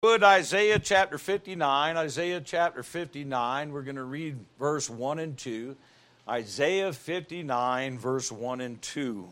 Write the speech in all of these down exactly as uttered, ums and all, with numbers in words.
Would Isaiah chapter fifty-nine, Isaiah chapter fifty-nine, we're going to read verse one and two. Isaiah fifty-nine, verse one and two.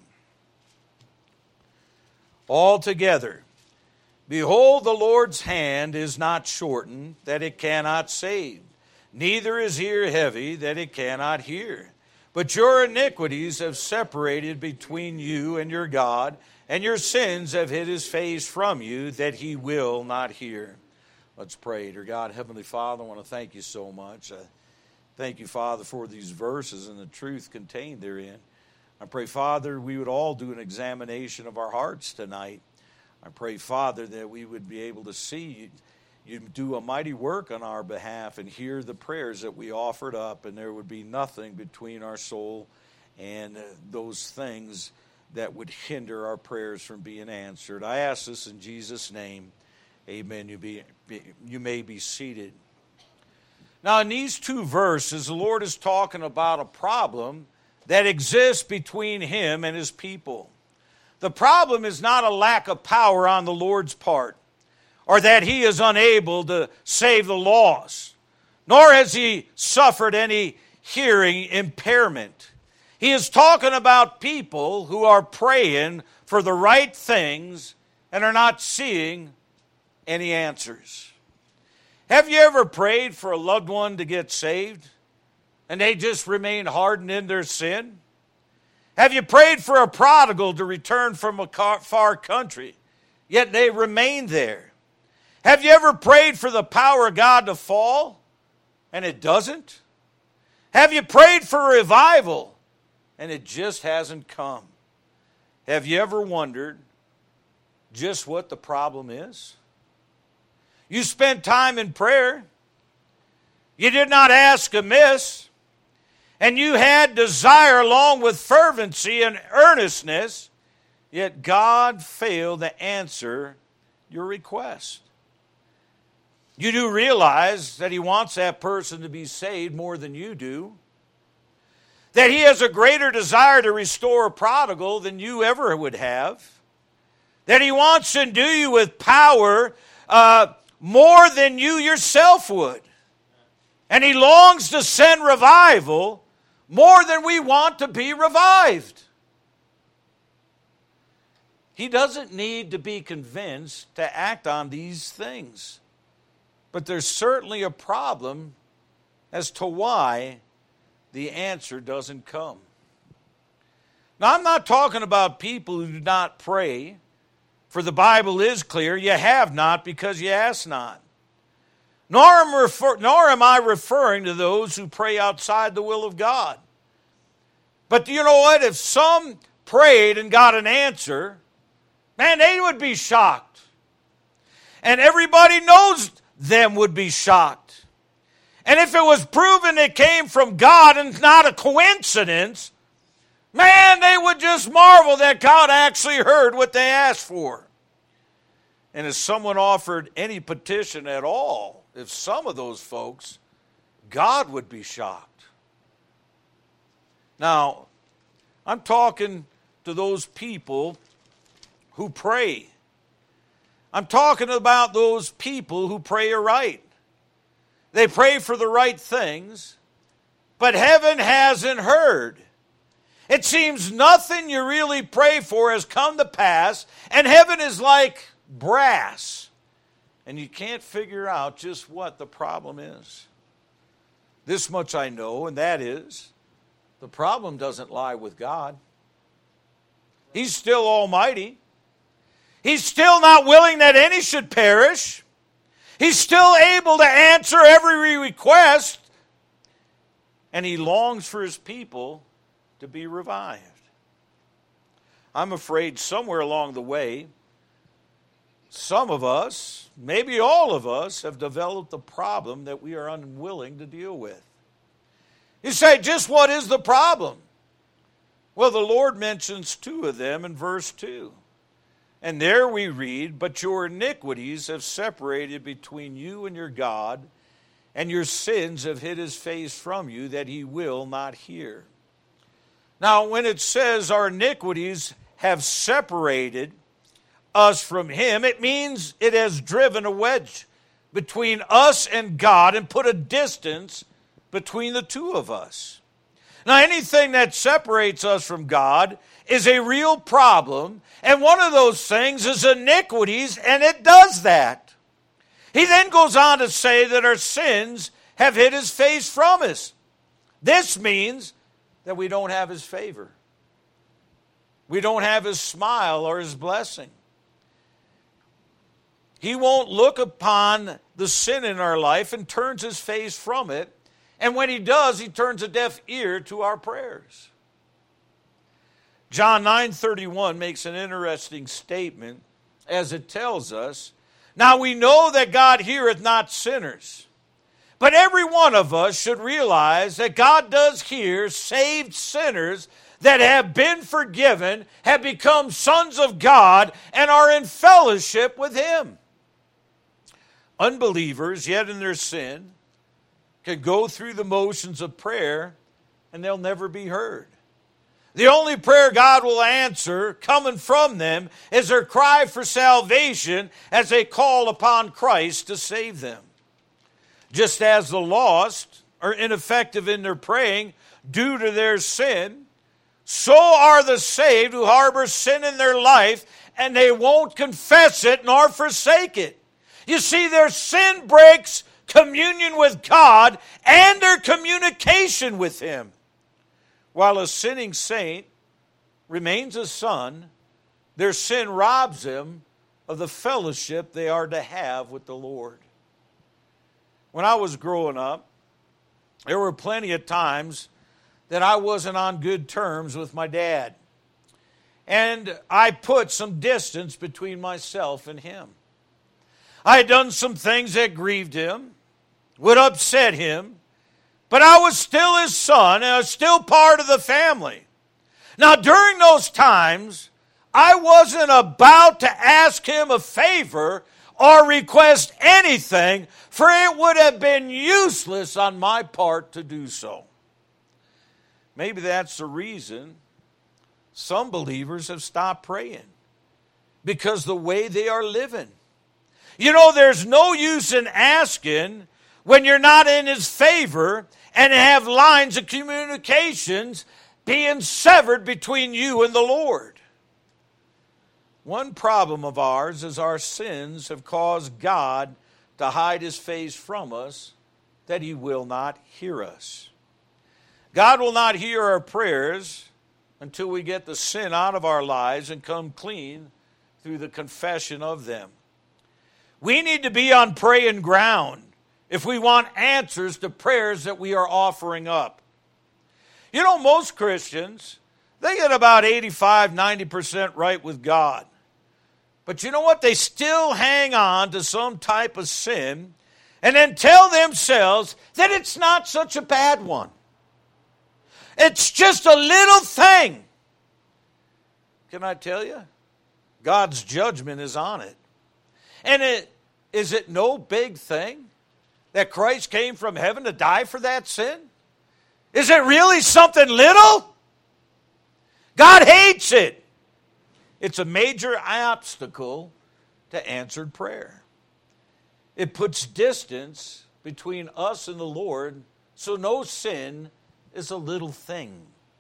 All together. Behold, the Lord's hand is not shortened, that it cannot save, neither is ear heavy, that it cannot hear. But your iniquities have separated between you and your God, and your sins have hid his face from you, that he will not hear. Let's pray. Dear God, Heavenly Father, I want to thank you so much. I thank you, Father, for these verses and the truth contained therein. I pray, Father, we would all do an examination of our hearts tonight. I pray, Father, that we would be able to see you, you do a mighty work on our behalf and hear the prayers that we offered up, and there would be nothing between our soul and uh, those things that would hinder our prayers from being answered. I ask this in Jesus' name. Amen. You, be, be, you may be seated. Now, in these two verses, the Lord is talking about a problem that exists between him and his people. The problem is not a lack of power on the Lord's part, or that he is unable to save the lost, nor has he suffered any hearing impairment. He is talking about people who are praying for the right things and are not seeing any answers. Have you ever prayed for a loved one to get saved and they just remain hardened in their sin? Have you prayed for a prodigal to return from a far country, yet they remain there? Have you ever prayed for the power of God to fall and it doesn't? Have you prayed for revival and it just hasn't come? Have you ever wondered just what the problem is? You spent time in prayer. You did not ask amiss. And you had desire along with fervency and earnestness, yet God failed to answer your request. You do realize that he wants that person to be saved more than you do. That he has a greater desire to restore a prodigal than you ever would have. That he wants to endue you with power uh, more than you yourself would. And he longs to send revival more than we want to be revived. He doesn't need to be convinced to act on these things. But there's certainly a problem as to why the answer doesn't come. Now, I'm not talking about people who do not pray, for the Bible is clear, you have not because you ask not. Nor am, refer- nor am I referring to those who pray outside the will of God. But you know what? If some prayed and got an answer, man, they would be shocked. And everybody knows them would be shocked. And if it was proven it came from God and not a coincidence, man, they would just marvel that God actually heard what they asked for. And if someone offered any petition at all, if some of those folks, God would be shocked. Now, I'm talking to those people who pray. I'm talking about those people who pray aright. They pray for the right things, but heaven hasn't heard. It seems nothing you really pray for has come to pass, and heaven is like brass. And you can't figure out just what the problem is. This much I know, and that is, the problem doesn't lie with God. He's still almighty. He's still not willing that any should perish. He's still able to answer every request. And he longs for his people to be revived. I'm afraid somewhere along the way, some of us, maybe all of us, have developed a problem that we are unwilling to deal with. You say, just what is the problem? Well, the Lord mentions two of them in verse two. And there we read, but your iniquities have separated between you and your God, and your sins have hid his face from you, that he will not hear. Now, when it says our iniquities have separated, us from Him. It means it has driven a wedge between us and God and put a distance between the two of us. Now, anything that separates us from God is a real problem, and one of those things is iniquities, and it does that. He then goes on to say that our sins have hid His face from us. This means that we don't have His favor. We don't have His smile or His blessing. He won't look upon the sin in our life and turns His face from it. And when He does, He turns a deaf ear to our prayers. John nine thirty-one makes an interesting statement as it tells us, "Now we know that God heareth not sinners, but every one of us should realize that God does hear saved sinners that have been forgiven, have become sons of God, and are in fellowship with Him." Unbelievers, yet in their sin, can go through the motions of prayer and they'll never be heard. The only prayer God will answer coming from them is their cry for salvation as they call upon Christ to save them. Just as the lost are ineffective in their praying due to their sin, so are the saved who harbor sin in their life and they won't confess it nor forsake it. You see, their sin breaks communion with God and their communication with Him. While a sinning saint remains a son, their sin robs them of the fellowship they are to have with the Lord. When I was growing up, there were plenty of times that I wasn't on good terms with my dad. And I put some distance between myself and him. I had done some things that grieved him, would upset him, but I was still his son, and I was still part of the family. Now, during those times, I wasn't about to ask him a favor or request anything, for it would have been useless on my part to do so. Maybe that's the reason some believers have stopped praying, because the way they are living. You know, there's no use in asking when you're not in His favor and have lines of communications being severed between you and the Lord. One problem of ours is our sins have caused God to hide His face from us, that He will not hear us. God will not hear our prayers until we get the sin out of our lives and come clean through the confession of them. We need to be on praying ground if we want answers to prayers that we are offering up. You know, most Christians, they get about eighty-five, ninety percent right with God. But you know what? They still hang on to some type of sin and then tell themselves that it's not such a bad one. It's just a little thing. Can I tell you? God's judgment is on it. And it, is it no big thing that Christ came from heaven to die for that sin? Is it really something little? God hates it. It's a major obstacle to answered prayer. It puts distance between us and the Lord, so no sin is a little thing.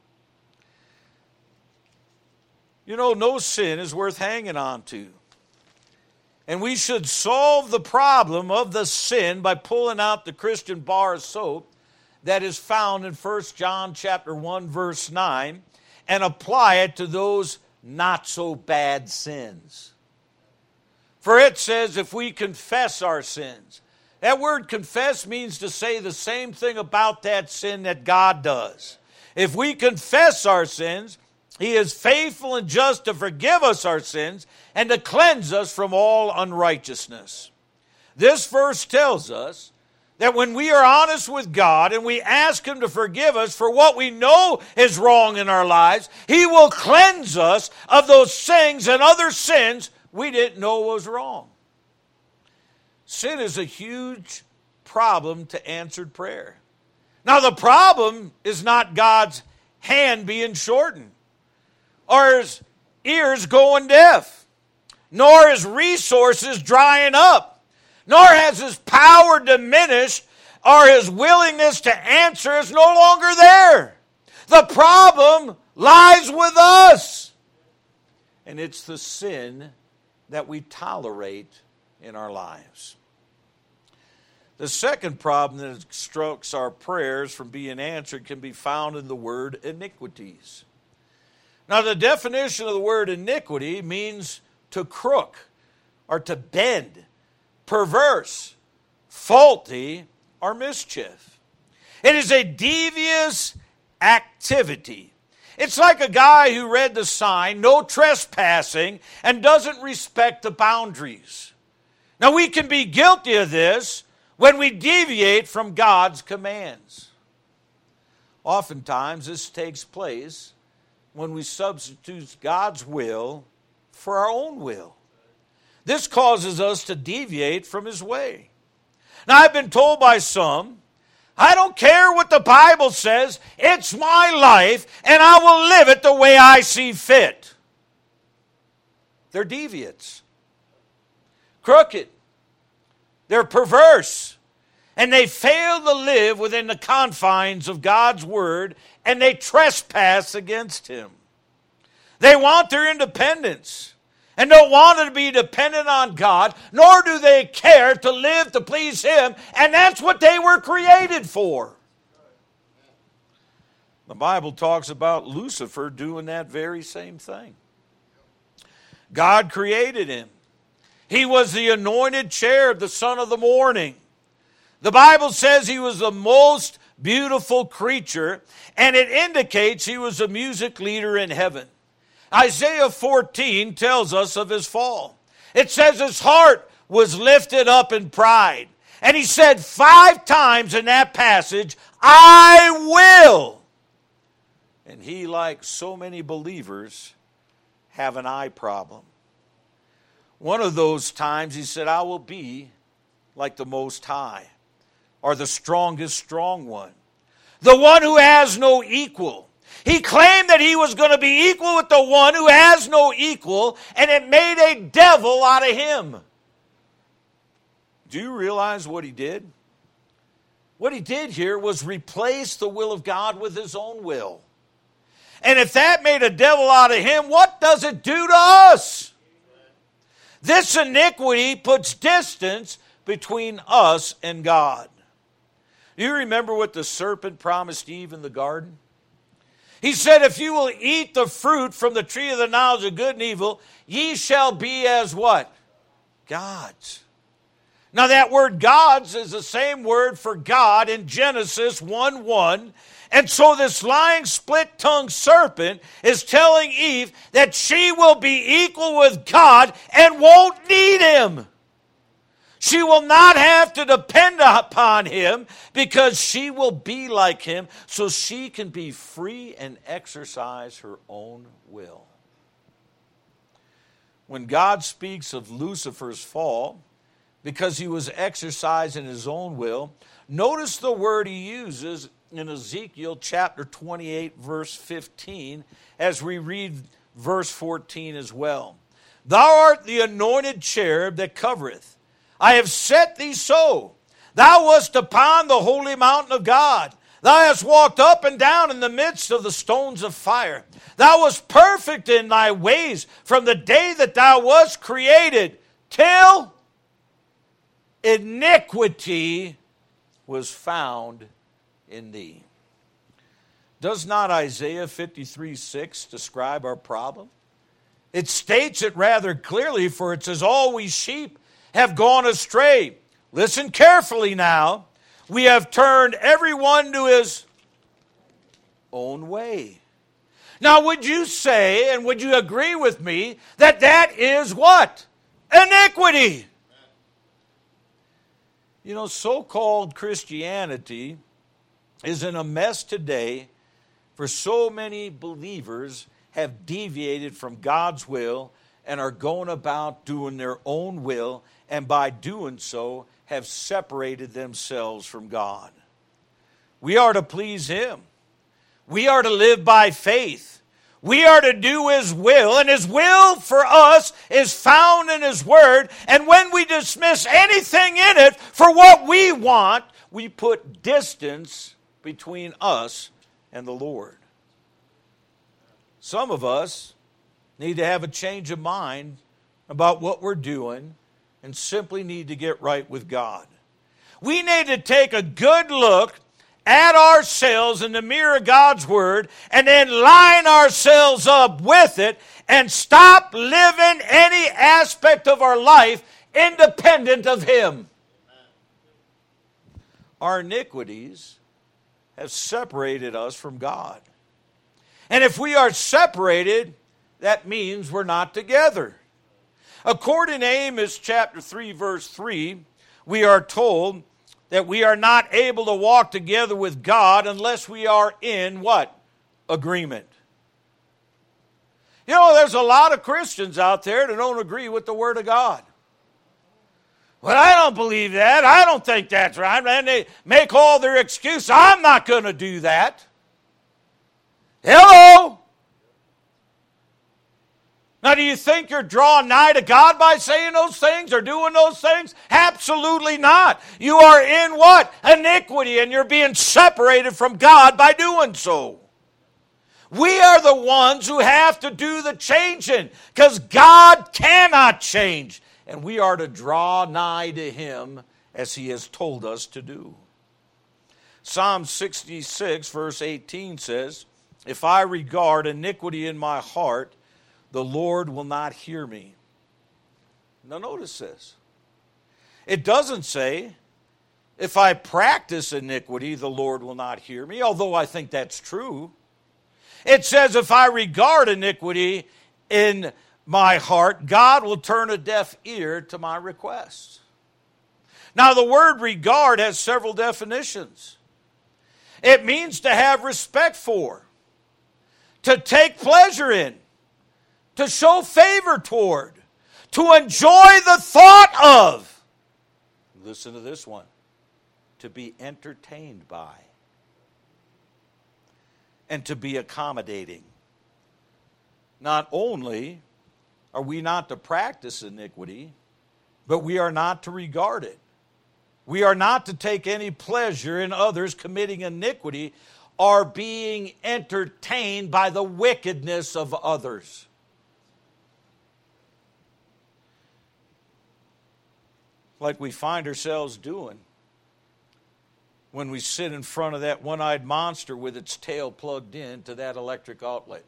You know, no sin is worth hanging on to. And we should solve the problem of the sin by pulling out the Christian bar of soap that is found in First John chapter one, verse nine, and apply it to those not so bad sins. For it says, if we confess our sins. That word confess means to say the same thing about that sin that God does. If we confess our sins, He is faithful and just to forgive us our sins and to cleanse us from all unrighteousness. This verse tells us that when we are honest with God and we ask Him to forgive us for what we know is wrong in our lives, He will cleanse us of those things and other sins we didn't know was wrong. Sin is a huge problem to answered prayer. Now, the problem is not God's hand being shortened or His ears going deaf. nor his resources drying up, nor has his power diminished, or his willingness to answer is no longer there. The problem lies with us. And it's the sin that we tolerate in our lives. The second problem that obstructs our prayers from being answered can be found in the word iniquities. Now, the definition of the word iniquity means to crook or to bend, perverse, faulty, or mischief. It is a devious activity. It's like a guy who read the sign, no trespassing, and doesn't respect the boundaries. Now, we can be guilty of this when we deviate from God's commands. Oftentimes, this takes place when we substitute God's will for our own will. This causes us to deviate from His way. Now, I've been told by some, I don't care what the Bible says, it's my life, and I will live it the way I see fit. They're deviants, crooked, they're perverse, and they fail to live within the confines of God's Word, and they trespass against Him. They want their independence and don't want to be dependent on God, nor do they care to live to please Him, and that's what they were created for. The Bible talks about Lucifer doing that very same thing. God created him. He was the anointed cherub, the son of the morning. The Bible says he was the most beautiful creature, and it indicates he was a music leader in heaven. Isaiah fourteen tells us of his fall. It says his heart was lifted up in pride. And he said five times in that passage, I will. And he, like so many believers, have an I problem. One of those times he said, I will be like the Most High, or the strongest strong one, the one who has no equal. He claimed that he was going to be equal with the one who has no equal, and it made a devil out of him. Do you realize what he did? What he did here was replace the will of God with his own will. And if that made a devil out of him, what does it do to us? This iniquity puts distance between us and God. Do you remember what the serpent promised Eve in the garden? He said, if you will eat the fruit from the tree of the knowledge of good and evil, ye shall be as what? Gods. Now that word gods is the same word for God in Genesis one one. And so this lying split-tongued serpent is telling Eve that she will be equal with God and won't need Him. She will not have to depend upon Him because she will be like Him so she can be free and exercise her own will. When God speaks of Lucifer's fall, because he was exercising his own will, notice the word he uses in Ezekiel chapter twenty-eight, verse fifteen, as we read verse fourteen as well. Thou art the anointed cherub that covereth. I have set thee so. Thou wast upon the holy mountain of God. Thou hast walked up and down in the midst of the stones of fire. Thou wast perfect in thy ways from the day that thou wast created, till iniquity was found in thee. Does not Isaiah fifty-three six describe our problem? It states it rather clearly, for it says, all we sheep have gone astray. Listen carefully now. We have turned everyone to his own way. Now, would you say, and would you agree with me, that that is what? Iniquity. You know, so-called Christianity is in a mess today, for so many believers have deviated from God's will and are going about doing their own will, and by doing so have separated themselves from God. We are to please Him. We are to live by faith. We are to do His will, and His will for us is found in His Word. And when we dismiss anything in it for what we want, we put distance between us and the Lord. Some of us need to have a change of mind about what we're doing and simply need to get right with God. We need to take a good look at ourselves in the mirror of God's Word and then line ourselves up with it and stop living any aspect of our life independent of Him. Our iniquities have separated us from God. And if we are separated, that means we're not together. According to Amos chapter three, verse three, we are told that we are not able to walk together with God unless we are in what? Agreement. You know, there's a lot of Christians out there that don't agree with the Word of God. Well, I don't believe that. I don't think that's right. And they make all their excuses. I'm not going to do that. Hello? Now, do you think you're drawing nigh to God by saying those things or doing those things? Absolutely not. You are in what? Iniquity, and you're being separated from God by doing so. We are the ones who have to do the changing because God cannot change, and we are to draw nigh to Him as He has told us to do. Psalm sixty-six, verse eighteen says, "If I regard iniquity in my heart, the Lord will not hear me." Now notice this. It doesn't say, if I practice iniquity, the Lord will not hear me, although I think that's true. It says, if I regard iniquity in my heart, God will turn a deaf ear to my requests. Now the word regard has several definitions. It means to have respect for, to take pleasure in, to show favor toward, to enjoy the thought of. Listen to this one. To be entertained by. And to be accommodating. Not only are we not to practice iniquity, but we are not to regard it. We are not to take any pleasure in others committing iniquity or being entertained by the wickedness of others. Like we find ourselves doing when we sit in front of that one-eyed monster with its tail plugged in to that electric outlet.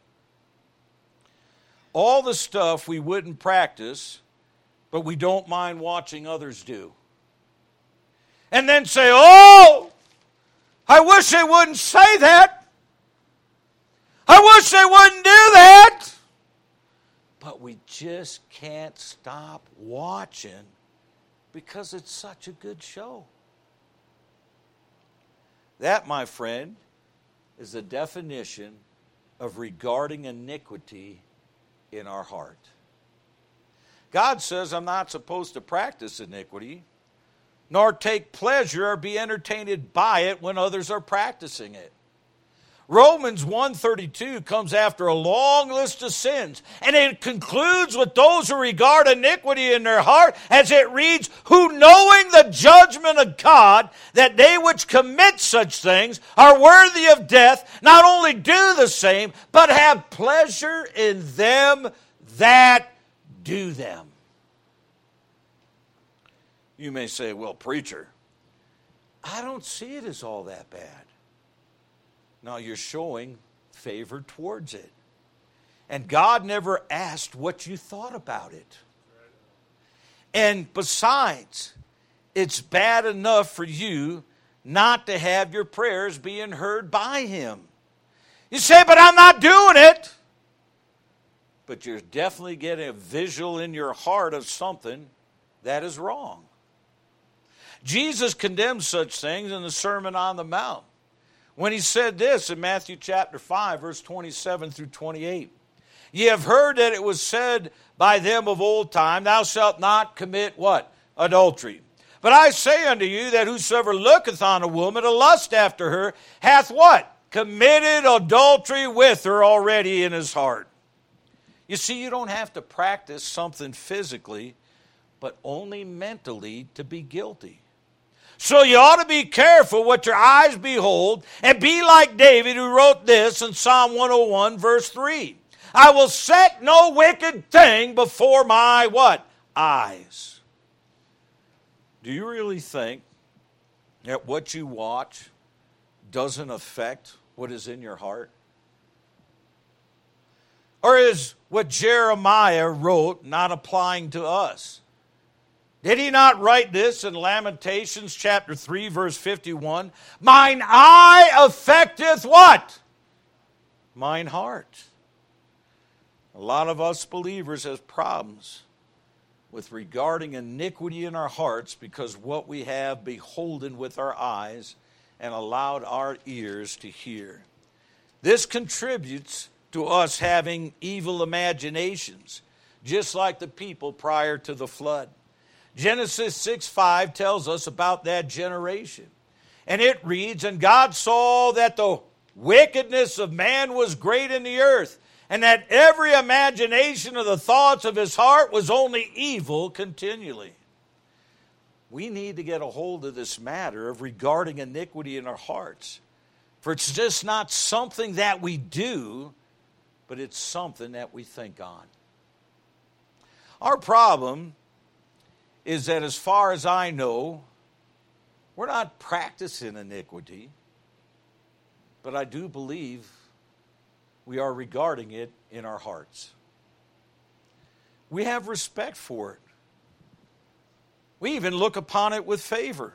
All the stuff we wouldn't practice, but we don't mind watching others do. And then say, oh, I wish they wouldn't say that. I wish they wouldn't do that. But we just can't stop watching because it's such a good show. That, my friend, is the definition of regarding iniquity in our heart. God says I'm not supposed to practice iniquity, nor take pleasure or be entertained by it when others are practicing it. Romans one thirty-two comes after a long list of sins, and it concludes with those who regard iniquity in their heart, as it reads, who knowing the judgment of God, that they which commit such things are worthy of death, not only do the same, but have pleasure in them that do them. You may say, well, preacher, I don't see it as all that bad. Now you're showing favor towards it. And God never asked what you thought about it. And besides, it's bad enough for you not to have your prayers being heard by Him. You say, but I'm not doing it. But you're definitely getting a visual in your heart of something that is wrong. Jesus condemned such things in the Sermon on the Mount when He said this in Matthew chapter five, verse twenty-seven through twenty-eight. Ye have heard that it was said by them of old time, thou shalt not commit what? Adultery. But I say unto you that whosoever looketh on a woman to lust after her hath what? committed adultery with her already in his heart. You see, you don't have to practice something physically, but only mentally to be guilty. So you ought to be careful what your eyes behold, and be like David, who wrote this in Psalm one oh one, verse three. I will set no wicked thing before my what? Eyes. Do you really think that what you watch doesn't affect what is in your heart? Or is what Jeremiah wrote not applying to us? Did he not write this in Lamentations chapter three, verse fifty-one? Mine eye affecteth what? Mine heart. A lot of us believers have problems with regarding iniquity in our hearts because what we have beholden with our eyes and allowed our ears to hear. This contributes to us having evil imaginations, just like the people prior to the flood. Genesis six five tells us about that generation. And it reads, and God saw that the wickedness of man was great in the earth, and that every imagination of the thoughts of his heart was only evil continually. We need to get a hold of this matter of regarding iniquity in our hearts. For it's just not something that we do, but it's something that we think on. Our problem is that as far as I know, we're not practicing iniquity, but I do believe we are regarding it in our hearts. We have respect for it. We even look upon it with favor.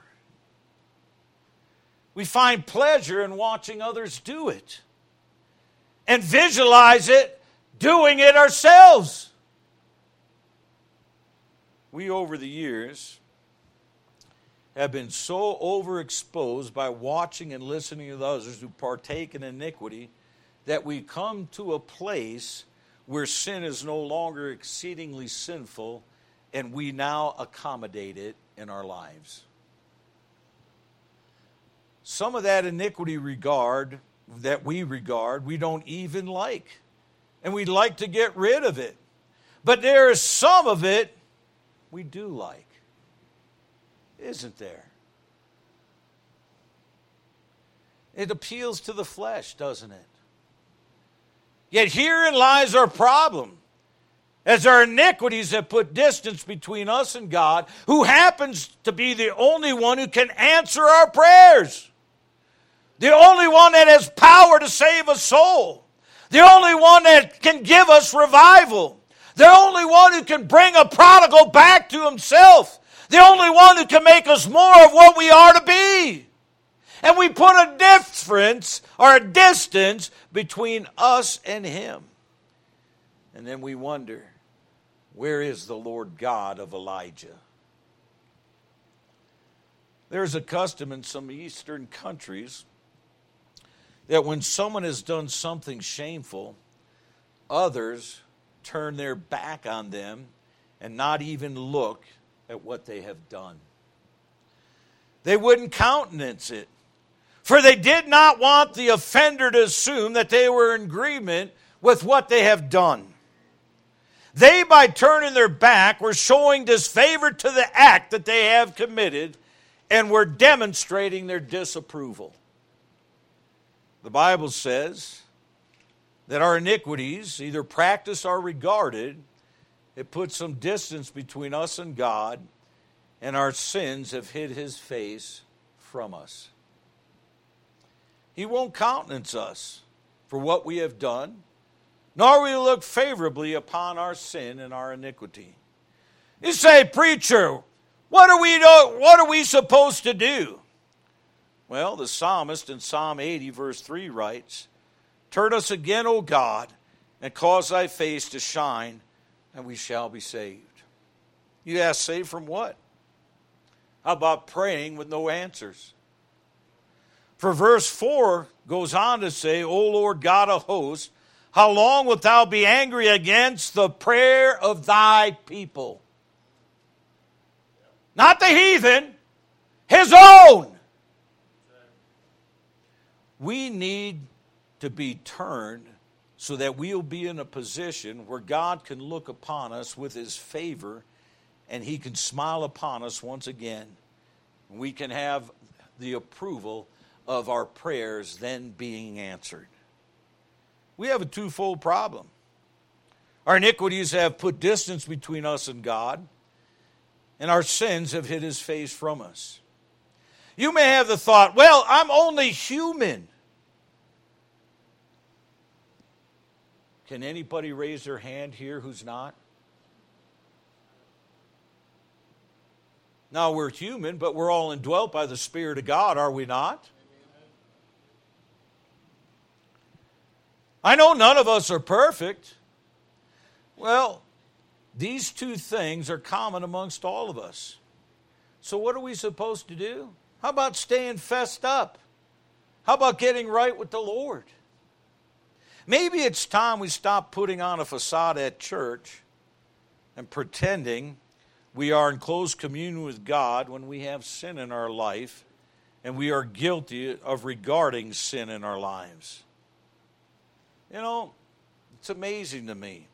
We find pleasure in watching others do it and visualize it, doing it ourselves. We, over the years, have been so overexposed by watching and listening to others who partake in iniquity that we come to a place where sin is no longer exceedingly sinful and we now accommodate it in our lives. Some of that iniquity regard that we regard, we don't even like. And we'd like to get rid of it. But there is some of it we do like. Isn't there? It appeals to the flesh, doesn't it? Yet herein lies our problem. As our iniquities have put distance between us and God, who happens to be the only one who can answer our prayers. The only one that has power to save a soul. The only one that can give us revival. The only one who can bring a prodigal back to himself. The only one who can make us more of what we are to be. And we put a difference or a distance between us and him. And then we wonder, where is the Lord God of Elijah? There's a custom in some Eastern countries that when someone has done something shameful, others turn their back on them and not even look at what they have done. They wouldn't countenance it, for they did not want the offender to assume that they were in agreement with what they have done. They, by turning their back, were showing disfavor to the act that they have committed and were demonstrating their disapproval. The Bible says that our iniquities, either practiced or regarded, it puts some distance between us and God, and our sins have hid his face from us. He won't countenance us for what we have done, nor will he look favorably upon our sin and our iniquity. You say, preacher, what are we do, what are we supposed to do? Well, the psalmist in Psalm eighty, verse three writes, turn us again, O God, and cause thy face to shine, and we shall be saved. You ask, saved from what? How about praying with no answers? For verse four goes on to say, O Lord God of hosts, how long wilt thou be angry against the prayer of thy people? Not the heathen, his own. We need to be turned so that we'll be in a position where God can look upon us with His favor and He can smile upon us once again. We can have the approval of our prayers then being answered. We have a twofold problem. Our iniquities have put distance between us and God, and our sins have hid His face from us. You may have the thought, well, I'm only human. Can anybody raise their hand here who's not? Now, we're human, but we're all indwelt by the Spirit of God, are we not? I know none of us are perfect. Well, these two things are common amongst all of us. So what are we supposed to do? How about staying fessed up? How about getting right with the Lord? Maybe it's time we stop putting on a facade at church and pretending we are in close communion with God when we have sin in our life and we are guilty of regarding sin in our lives. You know, it's amazing to me.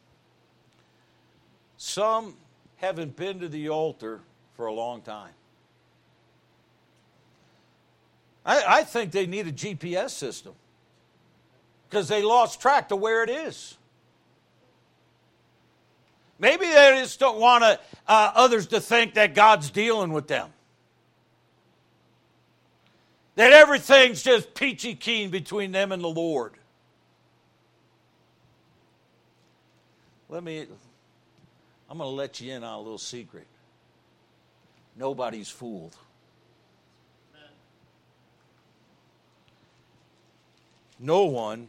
Some haven't been to the altar for a long time. I, I think they need a G P S system because they lost track to where it is. Maybe they just don't want to, uh, others to think that God's dealing with them. That everything's just peachy keen between them and the Lord. Let me, I'm going to let you in on a little secret. Nobody's fooled. No one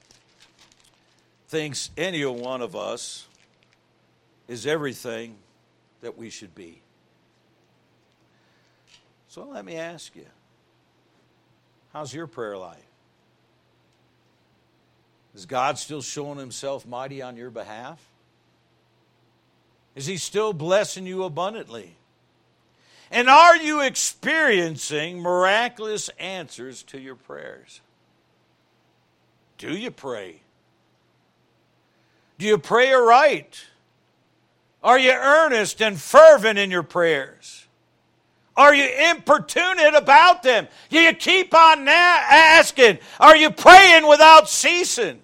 thinks any one of us is everything that we should be. So let me ask you, how's your prayer life? Is God still showing Himself mighty on your behalf? Is He still blessing you abundantly? And are you experiencing miraculous answers to your prayers? Do you pray? Do you pray aright? Are you earnest and fervent in your prayers? Are you importunate about them? Do you keep on na- asking? Are you praying without ceasing?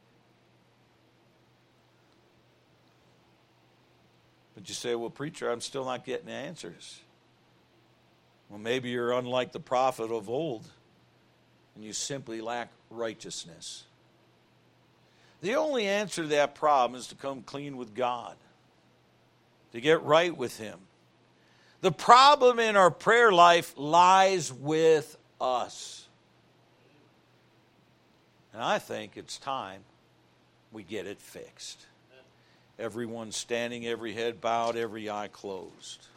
But you say, well, preacher, I'm still not getting answers. Well, maybe you're unlike the prophet of old, and you simply lack righteousness. The only answer to that problem is to come clean with God, to get right with Him. The problem in our prayer life lies with us. And I think it's time we get it fixed. Everyone standing, every head bowed, every eye closed.